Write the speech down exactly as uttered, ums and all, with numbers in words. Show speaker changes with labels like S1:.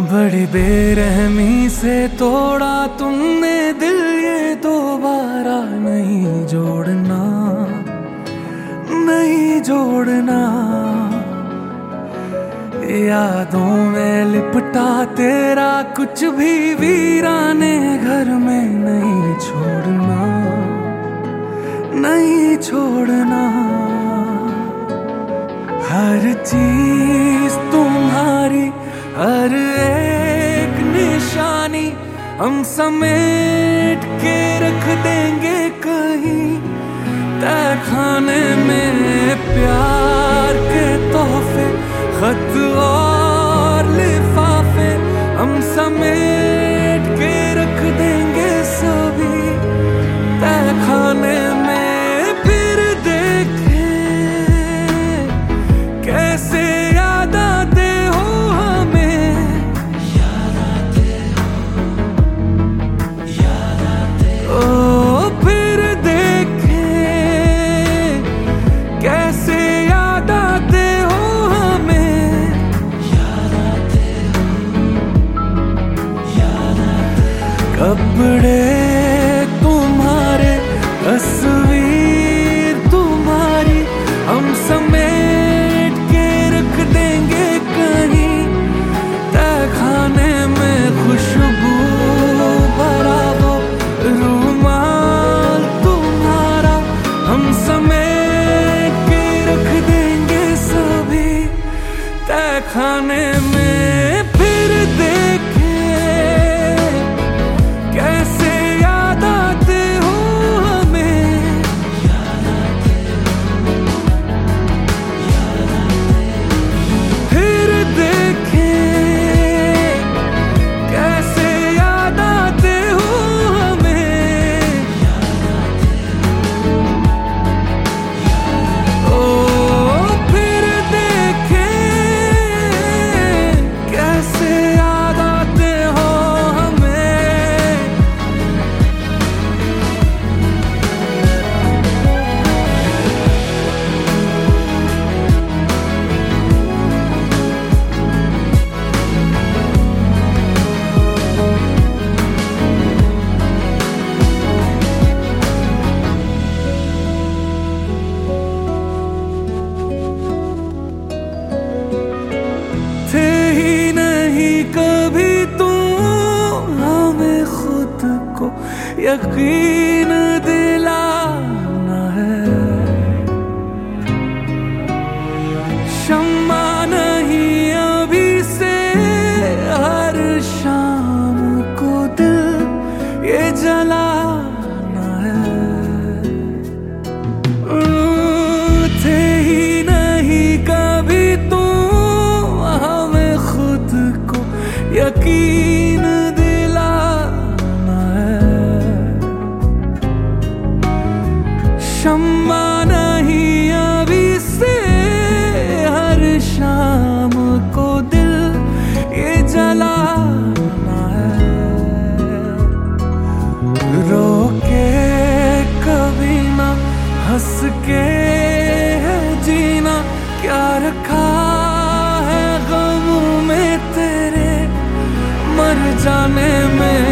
S1: बड़ी बेरहमी से तोड़ा तुमने दिल, ये दोबारा नहीं जोड़ना, नहीं जोड़ना। यादों में लिपटा तेरा कुछ भी वीराने घर में नहीं छोड़ना, नहीं छोड़ना। हर चीज तुम्हारी, हर एक निशानी हम समेट के रख देंगे कहीं तहखाने में। प्यार के तोहफे, खत और लिफाफे हम समेट के रख देंगे सभी तहखाने में। फिर देखें कैसे याद आते हो हमें, याद आते हो, याद आते हो। ओ फिर देखें कैसे याद आते हो हमें, याद आते हो, याद आते हो। कपड़े तुम्हारे, तस्वीर तुम्हारी हम समेट के रख देंगे कहीं तहखाने में। खुशबू भरा वो रुमाल तुम्हारा हम समेट के रख देंगे सभी तहखाने में। फिर देखें कैसे याद आते हो हमें, याद आते हो, याद आते हो। फिर देखें कैसे याद आते हो हमें, याद आते हो, याद आते हो। ओ फिर देखें कैसे याद आते हो हमें। थे ही नहीं कभी तुम, हमें खुद को यकीन दिलाना है। शम्मा नहीं अभी से हर शाम को दिल ये जलाना है। थे ही नहीं कभी तुम, हमें खुद को यकीन दिलाना है। शम्मा नहीं अभी से हर शाम को दिल ये जलाना है। रोके कभी ना हंस के है जीना, क्या रखा है गम में तेरे मर जाने में।